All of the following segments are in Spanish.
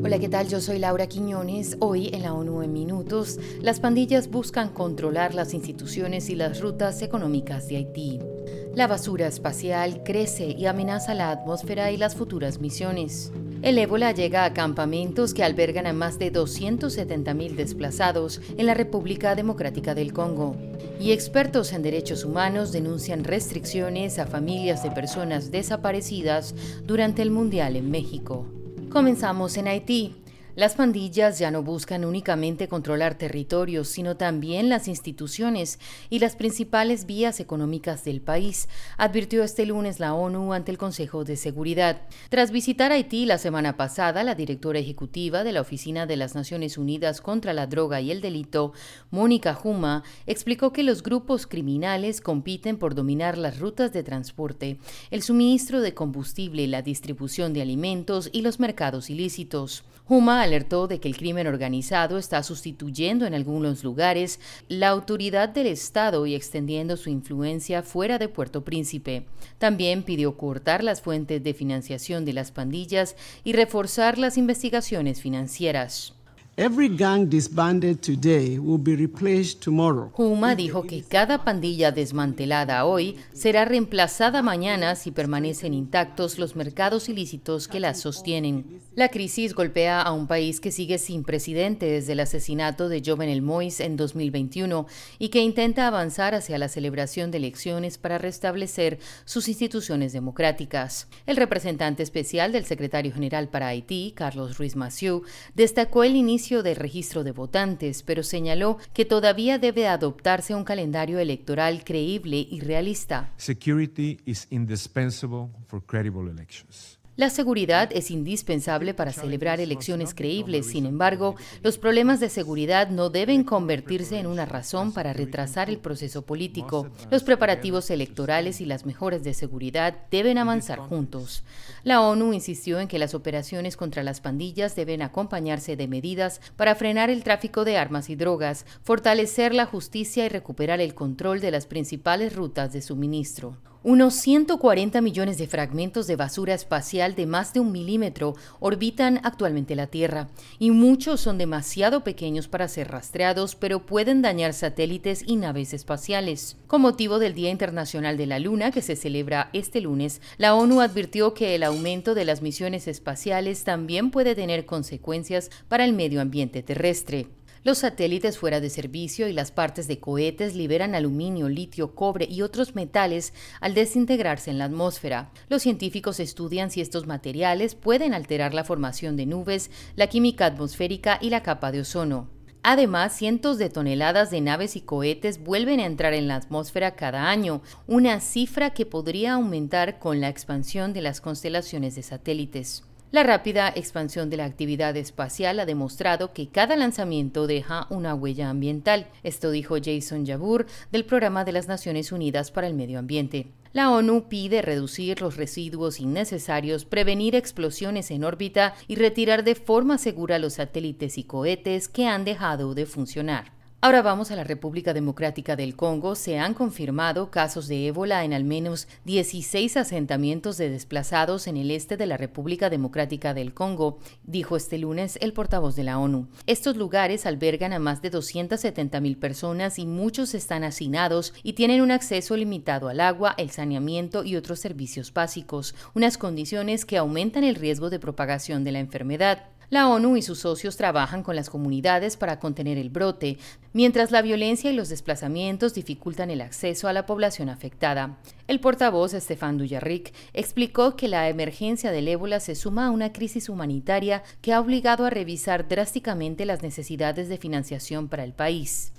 Hola, ¿qué tal? Yo soy Laura Quiñones. Hoy en la ONU en Minutos, las pandillas buscan controlar las instituciones y las rutas económicas de Haití. La basura espacial crece y amenaza la atmósfera y las futuras misiones. El ébola llega a campamentos que albergan a más de 270.000 desplazados en la República Democrática del Congo. Y expertos en derechos humanos denuncian restricciones a familias de personas desaparecidas durante el Mundial en México. Comenzamos en Haití. Las pandillas ya no buscan únicamente controlar territorios, sino también las instituciones y las principales vías económicas del país, advirtió este lunes la ONU ante el Consejo de Seguridad. Tras visitar Haití la semana pasada, la directora ejecutiva de la Oficina de las Naciones Unidas contra la Droga y el Delito, Mónica Huma, explicó que los grupos criminales compiten por dominar las rutas de transporte, el suministro de combustible, la distribución de alimentos y los mercados ilícitos. Huma alertó de que el crimen organizado está sustituyendo en algunos lugares la autoridad del Estado y extendiendo su influencia fuera de Puerto Príncipe. También pidió cortar las fuentes de financiación de las pandillas y reforzar las investigaciones financieras. Every gang disbanded today will be replaced tomorrow. Huma dijo que cada pandilla desmantelada hoy será reemplazada mañana si permanecen intactos los mercados ilícitos que las sostienen. La crisis golpea a un país que sigue sin presidente desde el asesinato de Jovenel Moïse en 2021 y que intenta avanzar hacia la celebración de elecciones para restablecer sus instituciones democráticas. El representante especial del secretario general para Haití, Carlos Ruiz Massieu, destacó el inicio del registro de votantes, pero señaló que todavía debe adoptarse un calendario electoral creíble y realista. Security is indispensable for credible elections. La seguridad es indispensable para celebrar elecciones creíbles. Sin embargo, los problemas de seguridad no deben convertirse en una razón para retrasar el proceso político. Los preparativos electorales y las mejoras de seguridad deben avanzar juntos. La ONU insistió en que las operaciones contra las pandillas deben acompañarse de medidas para frenar el tráfico de armas y drogas, fortalecer la justicia y recuperar el control de las principales rutas de suministro. Unos 140 millones de fragmentos de basura espacial de más de 1 milímetro orbitan actualmente la Tierra, y muchos son demasiado pequeños para ser rastreados, pero pueden dañar satélites y naves espaciales. Con motivo del Día Internacional de la Luna, que se celebra este lunes, la ONU advirtió que el aumento de las misiones espaciales también puede tener consecuencias para el medio ambiente terrestre. Los satélites fuera de servicio y las partes de cohetes liberan aluminio, litio, cobre y otros metales al desintegrarse en la atmósfera. Los científicos estudian si estos materiales pueden alterar la formación de nubes, la química atmosférica y la capa de ozono. Además, cientos de toneladas de naves y cohetes vuelven a entrar en la atmósfera cada año, una cifra que podría aumentar con la expansión de las constelaciones de satélites. La rápida expansión de la actividad espacial ha demostrado que cada lanzamiento deja una huella ambiental. Esto dijo Jason Yabur del Programa de las Naciones Unidas para el Medio Ambiente. La ONU pide reducir los residuos innecesarios, prevenir explosiones en órbita y retirar de forma segura los satélites y cohetes que han dejado de funcionar. Ahora vamos a la República Democrática del Congo. Se han confirmado casos de ébola en al menos 16 asentamientos de desplazados en el este de la República Democrática del Congo, dijo este lunes el portavoz de la ONU. Estos lugares albergan a más de 270.000 personas y muchos están hacinados y tienen un acceso limitado al agua, el saneamiento y otros servicios básicos, unas condiciones que aumentan el riesgo de propagación de la enfermedad. La ONU y sus socios trabajan con las comunidades para contener el brote, mientras la violencia y los desplazamientos dificultan el acceso a la población afectada. El portavoz Stéphane Dujarric explicó que la emergencia del ébola se suma a una crisis humanitaria que ha obligado a revisar drásticamente las necesidades de financiación para el país.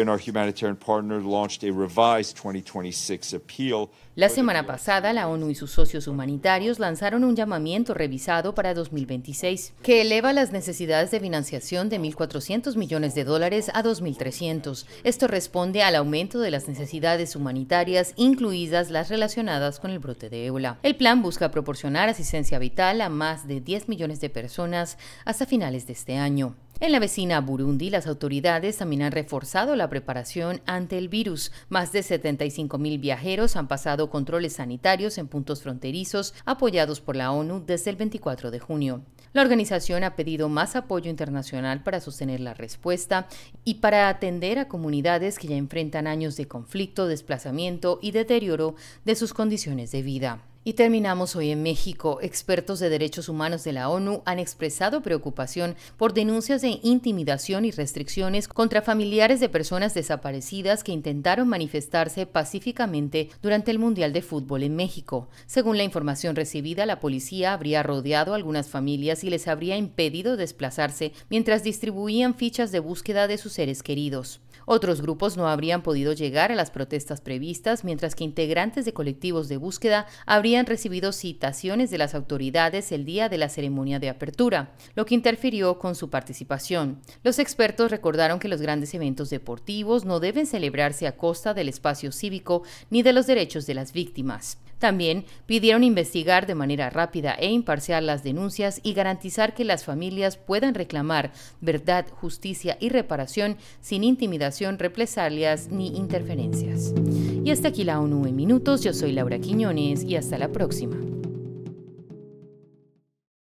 La semana pasada, la ONU y sus socios humanitarios lanzaron un llamamiento revisado para 2026 que eleva las necesidades de financiación de $1.400 millones a $2.300. 1.300.000. Esto responde al aumento de las necesidades humanitarias, incluidas las relacionadas con el brote de ébola. El plan busca proporcionar asistencia vital a más de 10 millones de personas hasta finales de este año. En la vecina Burundi, las autoridades también han reforzado la preparación ante el virus. Más de 75.000 viajeros han pasado controles sanitarios en puntos fronterizos apoyados por la ONU desde el 24 de junio. La organización ha pedido más apoyo internacional para sostener la respuesta y para atender a comunidades que ya enfrentan años de conflicto, desplazamiento y deterioro de sus condiciones de vida. Y terminamos hoy en México. Expertos de derechos humanos de la ONU han expresado preocupación por denuncias de intimidación y restricciones contra familiares de personas desaparecidas que intentaron manifestarse pacíficamente durante el Mundial de Fútbol en México. Según la información recibida, la policía habría rodeado a algunas familias y les habría impedido desplazarse mientras distribuían fichas de búsqueda de sus seres queridos. Otros grupos no habrían podido llegar a las protestas previstas, mientras que integrantes de colectivos de búsqueda habrían recibido citaciones de las autoridades el día de la ceremonia de apertura, lo que interfirió con su participación. Los expertos recordaron que los grandes eventos deportivos no deben celebrarse a costa del espacio cívico ni de los derechos de las víctimas. También pidieron investigar de manera rápida e imparcial las denuncias y garantizar que las familias puedan reclamar verdad, justicia y reparación sin intimidación, represalias ni interferencias. Y hasta aquí la ONU en minutos. Yo soy Laura Quiñones y hasta la próxima.